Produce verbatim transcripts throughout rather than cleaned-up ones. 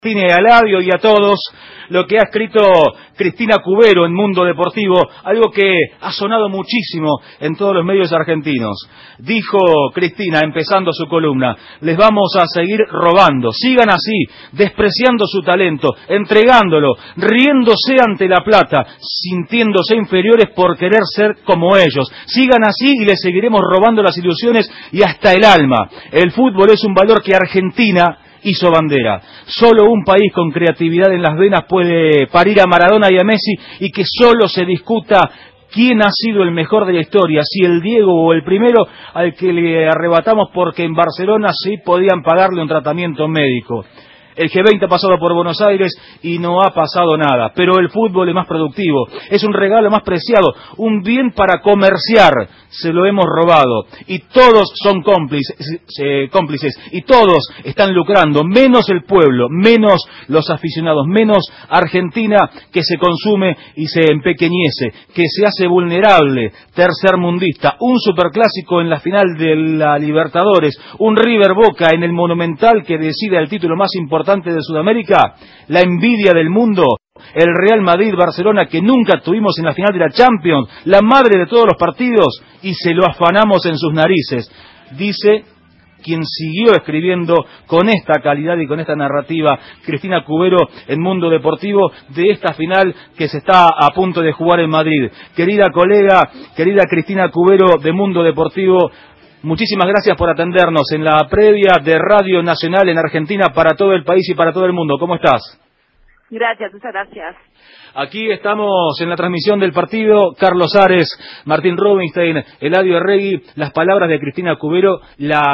Tiene a Labio y a todos lo que ha escrito Cristina Cubero en Mundo Deportivo, algo que ha sonado muchísimo en todos los medios argentinos. Dijo Cristina, empezando su columna: les vamos a seguir robando, sigan así, despreciando su talento, entregándolo, riéndose ante la plata, sintiéndose inferiores por querer ser como ellos. Sigan así y les seguiremos robando las ilusiones y hasta el alma. El fútbol es un valor que Argentina hizo bandera. Solo un país con creatividad en las venas puede parir a Maradona y a Messi, y que solo se discuta quién ha sido el mejor de la historia, si el Diego o el primero al que le arrebatamos porque en Barcelona sí podían pagarle un tratamiento médico. El G veinte ha pasado por Buenos Aires y no ha pasado nada, pero el fútbol es más productivo, es un regalo más preciado, un bien para comerciar. Se lo hemos robado y todos son cómplices, eh, cómplices y todos están lucrando, menos el pueblo, menos los aficionados, menos Argentina, que se consume y se empequeñece, que se hace vulnerable, tercermundista, un superclásico en la final de la Libertadores, un River Boca en el Monumental que decide el título más importante de Sudamérica, la envidia del mundo, el Real Madrid-Barcelona que nunca tuvimos en la final de la Champions, la madre de todos los partidos, y se lo afanamos en sus narices, dice quien siguió escribiendo con esta calidad y con esta narrativa, Cristina Cubero, en Mundo Deportivo, de esta final que se está a punto de jugar en Madrid. Querida colega, querida Cristina Cubero de Mundo Deportivo, muchísimas gracias por atendernos en la previa de Radio Nacional en Argentina para todo el país y para todo el mundo. ¿Cómo estás? Gracias, muchas gracias. Aquí estamos en la transmisión del partido. Carlos Ares, Martín Rubinstein, Eladio Arregui, las palabras de Cristina Cubero,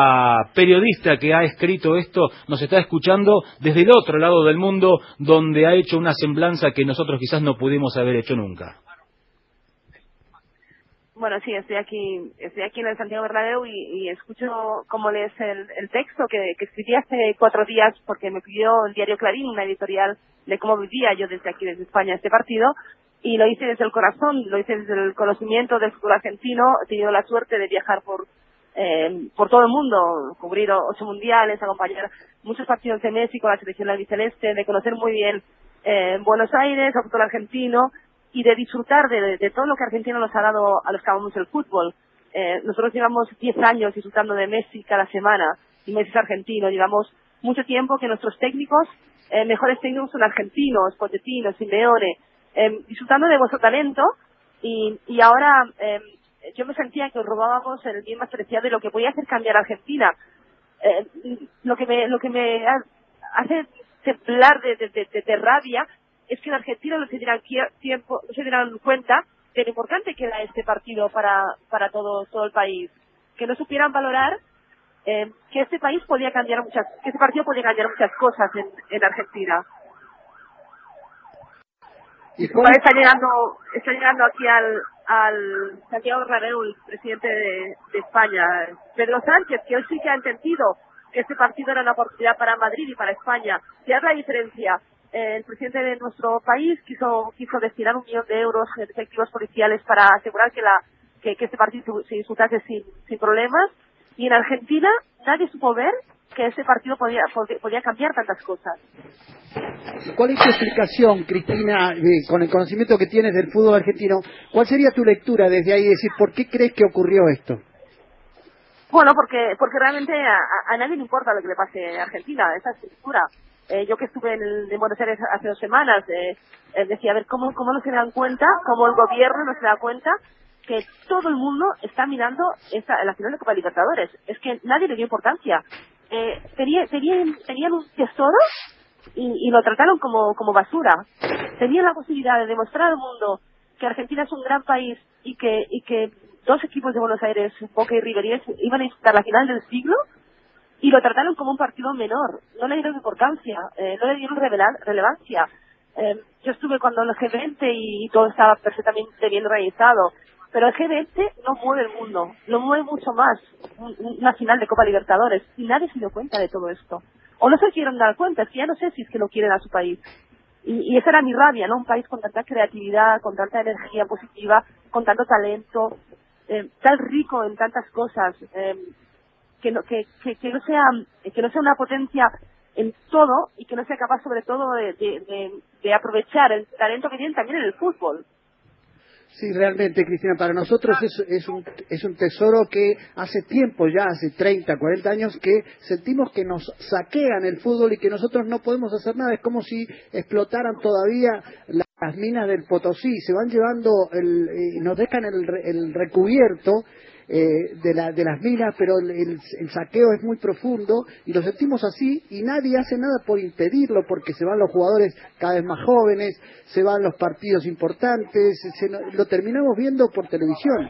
la periodista que ha escrito esto, nos está escuchando desde el otro lado del mundo, donde ha hecho una semblanza que nosotros quizás no pudimos haber hecho nunca. Bueno, sí, estoy aquí, estoy aquí en el Santiago Bernabéu y, y escucho cómo lees el, el texto que, que escribí hace cuatro días porque me pidió el diario Clarín una editorial de cómo vivía yo desde aquí, desde España, este partido, y lo hice desde el corazón, lo hice desde el conocimiento del fútbol argentino. He tenido la suerte de viajar por eh, por todo el mundo, cubrir ocho mundiales, acompañar muchos partidos de Messi con la selección albiceleste, de conocer muy bien eh, Buenos Aires, el fútbol argentino, y de disfrutar de, de todo lo que Argentina nos ha dado a los que amamos el fútbol. Eh, nosotros llevamos diez años disfrutando de Messi cada semana, y Messi es argentino. Llevamos mucho tiempo que nuestros técnicos, eh, mejores técnicos son argentinos, Pochettino, Simeone, eh, disfrutando de vuestro talento, y, y ahora eh, yo me sentía que os robábamos el bien más preciado y lo que podía hacer cambiar a Argentina. Eh, lo que me, lo que me hace temblar de, de, de, de rabia es que en Argentina no se dieran tiempo, no se dieran cuenta de lo importante que era este partido para para todo todo el país, que no supieran valorar eh, que este país podía cambiar muchas, que este partido podía cambiar muchas cosas en, en Argentina. Y cuál está llegando, está llegando aquí al al Santiago Bernabéu el presidente de, de España, Pedro Sánchez, que hoy sí que ha entendido que este partido era una oportunidad para Madrid y para España. ¿Qué es la diferencia? El presidente de nuestro país quiso quiso destinar un millón de euros en efectivos policiales para asegurar que la que, que este partido se disputase sin, sin problemas, y en Argentina nadie supo ver que ese partido podía, podía, podía cambiar tantas cosas. ¿Cuál es tu explicación, Cristina, eh, con el conocimiento que tienes del fútbol argentino? ¿Cuál sería tu lectura desde ahí? Decir, ¿por qué crees que ocurrió esto? Bueno, porque porque realmente a, a nadie le importa lo que le pase a Argentina, esa es lectura. Eh, yo que estuve en, el, en Buenos Aires hace dos semanas, eh, eh, decía, a ver, ¿cómo, ¿cómo no se dan cuenta, cómo el gobierno no se da cuenta que todo el mundo está mirando esta, la final de Copa Libertadores? Es que nadie le dio importancia. Eh, tenían, tenían, tenían un tesoro y, y lo trataron como, como basura. Tenían la posibilidad de demostrar al mundo que Argentina es un gran país y que, y que dos equipos de Buenos Aires, Boca y River, iban a disputar la final del siglo, y lo trataron como un partido menor. No le dieron importancia, eh, no le dieron relevancia. Eh, yo estuve cuando el G veinte y, y todo estaba perfectamente bien organizado, pero el G veinte no mueve el mundo, lo mueve mucho más un, una final de Copa Libertadores, y nadie se dio cuenta de todo esto. O no se quieren dar cuenta, es que ya no sé si es que lo quieren a su país. Y, y esa era mi rabia, ¿no? Un país con tanta creatividad, con tanta energía positiva, con tanto talento, eh, tan rico en tantas cosas, eh, que no que, que que no sea que no sea una potencia en todo y que no sea capaz sobre todo de, de, de, de aprovechar el talento que tienen también en el fútbol. Sí, realmente, Cristina, para nosotros es, es, un, es un tesoro que hace tiempo ya, hace treinta, cuarenta años, que sentimos que nos saquean el fútbol y que nosotros no podemos hacer nada. Es como si explotaran todavía las minas del Potosí, se van llevando, el, eh, nos dejan el, el recubierto eh, de, la, de las minas, pero el, el, el saqueo es muy profundo y lo sentimos así y nadie hace nada por impedirlo porque se van los jugadores cada vez más jóvenes, se van los partidos importantes, se, lo terminamos viendo por televisión.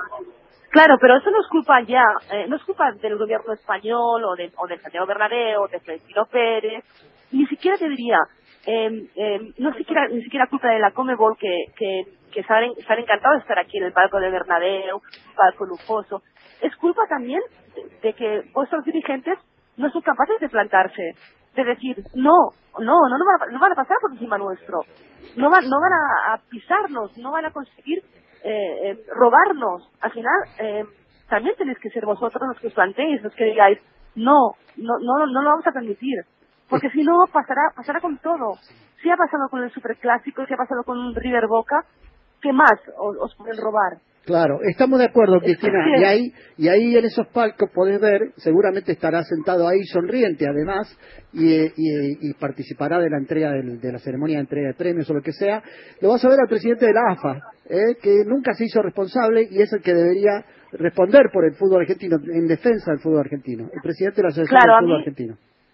Claro, pero eso no es culpa ya, eh, no es culpa del gobierno español o de, o del Santiago Bernabéu o de Florentino Pérez, ni siquiera te diría, eh, eh, no siquiera ni siquiera culpa de la Conmebol que que que se han, se han encantado de estar aquí en el palco de Bernabéu, un palco lujoso. Es culpa también de, de que vuestros dirigentes no son capaces de plantarse, de decir no, no, no, no van a, no van a pasar por encima nuestro, no van, no van a, a pisarnos, no van a conseguir eh, eh, robarnos. Al final eh, también tenéis que ser vosotros los que os planteéis, los que digáis no, no, no, no lo vamos a permitir. Porque si no, pasará pasará con todo. Si ha pasado con el Superclásico, si ha pasado con un River Boca, ¿qué más os, os pueden robar? Claro, estamos de acuerdo, Cristina, y ahí, y ahí en esos palcos podés ver, seguramente estará sentado ahí sonriente además, y, y, y participará de la entrega del, de la ceremonia de entrega de premios o lo que sea. Lo vas a ver al presidente de la A F A, ¿eh? Que nunca se hizo responsable y es el que debería responder por el fútbol argentino, en defensa del fútbol argentino, el presidente de la Asociación claro, del Fútbol mí, Argentino.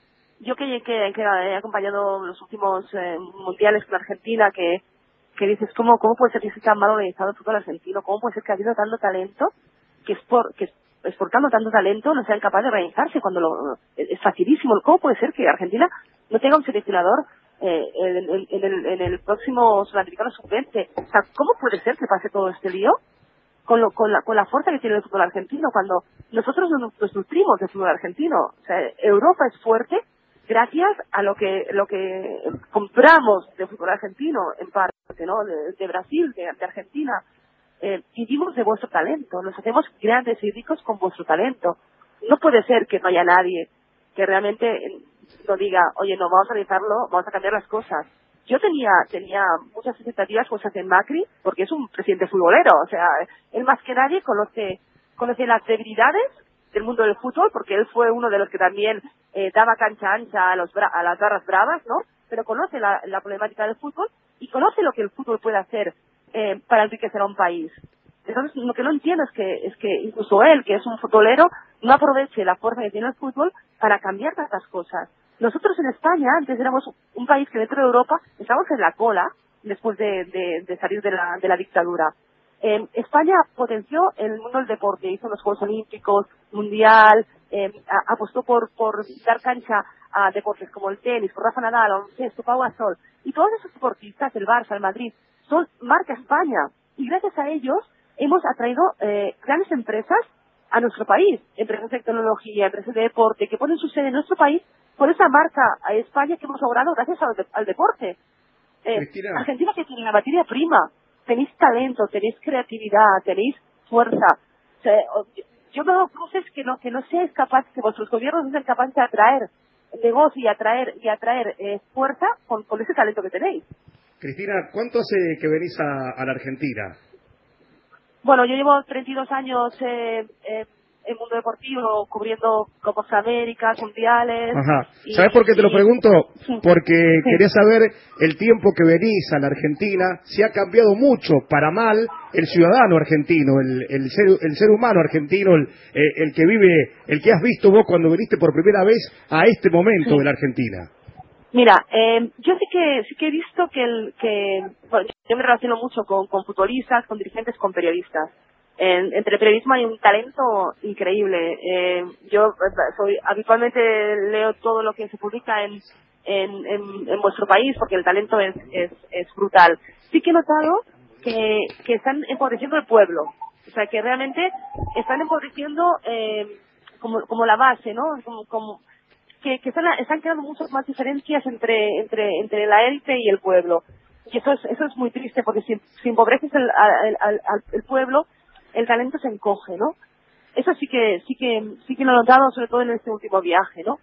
Yo que, que, que he acompañado los últimos eh, mundiales con Argentina, que que dices, ¿cómo, cómo puede ser que esté tan mal organizado el fútbol argentino? ¿Cómo puede ser que habiendo tanto talento, que, es por, que exportando tanto talento, no sean capaces de organizarse cuando lo, es facilísimo? ¿Cómo puede ser que Argentina no tenga un seleccionador eh, en, en, en, el, en el próximo Sudamericano sub veinte? O sea, ¿cómo puede ser que pase todo este lío con, lo, con, la, con la fuerza que tiene el fútbol argentino cuando nosotros nos, nos nutrimos del fútbol argentino? O sea, Europa es fuerte gracias a lo que lo que compramos de fútbol argentino, en parte, ¿no? De, de Brasil, de, de Argentina. Eh, vivimos de vuestro talento, nos hacemos grandes y ricos con vuestro talento. No puede ser que no haya nadie que realmente no diga, oye, no, vamos a realizarlo, vamos a cambiar las cosas. Yo tenía tenía muchas expectativas puestas en Macri, porque es un presidente futbolero, o sea, él más que nadie conoce conoce las debilidades del mundo del fútbol, porque él fue uno de los que también eh, daba cancha ancha a, los bra a las barras bravas, ¿no? Pero conoce la, la problemática del fútbol y conoce lo que el fútbol puede hacer eh, para enriquecer a un país. Entonces, lo que no entiendo es que es que incluso él, que es un futbolero, no aproveche la fuerza que tiene el fútbol para cambiar tantas cosas. Nosotros en España, antes éramos un país que dentro de Europa estábamos en la cola después de, de, de salir de la, de la dictadura. Eh, España potenció el mundo del deporte, hizo los Juegos Olímpicos, Mundial, eh, a, apostó por, por dar cancha a deportes como el tenis, por Rafa Nadal, baloncesto, Pau Gasol, y todos esos deportistas, el Barça, el Madrid, son marca España, y gracias a ellos hemos atraído eh, grandes empresas a nuestro país, empresas de tecnología, empresas de deporte, que ponen su sede en nuestro país por esa marca a España que hemos logrado gracias al, de, al deporte. Eh, Argentina, que tiene la materia prima, tenéis talento, tenéis creatividad, tenéis fuerza. O sea, yo veo cruces que no que no seáis capaces, que vuestros gobiernos no sean capaces de atraer negocio y atraer y atraer eh, fuerza con, con ese talento que tenéis. Cristina, ¿cuánto hace que venís a, a la Argentina? Bueno, yo llevo treinta y dos años eh, eh, en mundo deportivo, cubriendo Copas Américas, Mundiales. Ajá. ¿Sabes por qué te lo pregunto? Sí. Porque sí. quería saber el tiempo que venís a la Argentina, si ha cambiado mucho para mal el ciudadano argentino, el, el, ser, el ser humano argentino, el, el que vive, el que has visto vos cuando viniste por primera vez a este momento sí. de la Argentina. Mira, eh, yo sí que sí que he visto que, el, que bueno, yo me relaciono mucho con, con futbolistas, con dirigentes, con periodistas. En, entre el periodismo hay un talento increíble. Eh, yo soy habitualmente leo todo lo que se publica en, en, en, en vuestro país porque el talento es, es, es brutal. Sí que he notado que, que están empobreciendo el pueblo. O sea, que realmente están empobreciendo eh, como, como la base, ¿no? Como, como que, que están, están creando muchas más diferencias entre, entre, entre la élite y el pueblo. Y eso es, eso es muy triste porque si, si empobreces el, al, al, al el pueblo, el talento se encoge, ¿no? Eso sí que sí que sí que lo he notado, sobre todo en este último viaje, ¿no?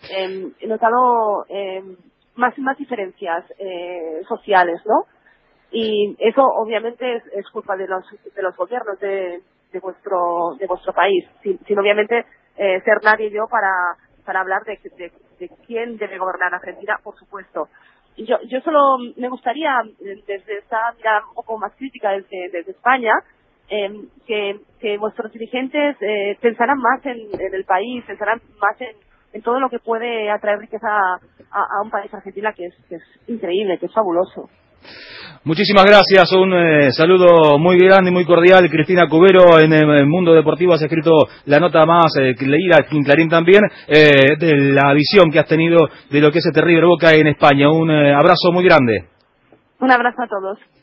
eh, he notado eh, más más diferencias eh, sociales, ¿no? Y eso obviamente es, es culpa de los de los gobiernos de, de vuestro de vuestro país, sin, sin obviamente eh, ser nadie yo para para hablar de, de, de quién debe gobernar Argentina, por supuesto. Yo yo solo me gustaría, desde esta mirada un poco más crítica desde, desde España, eh, que, que vuestros dirigentes eh, pensaran más en, en el país, pensaran más en, en todo lo que puede atraer riqueza a, a, a un país, Argentina, que es, que es increíble, que es fabuloso. Muchísimas gracias, un eh, saludo muy grande y muy cordial. Cristina Cubero, en el Mundo Deportivo has escrito la nota más eh, leída, en Clarín también, eh, de la visión que has tenido de lo que es este River Boca en España. Un eh, abrazo muy grande. Un abrazo a todos.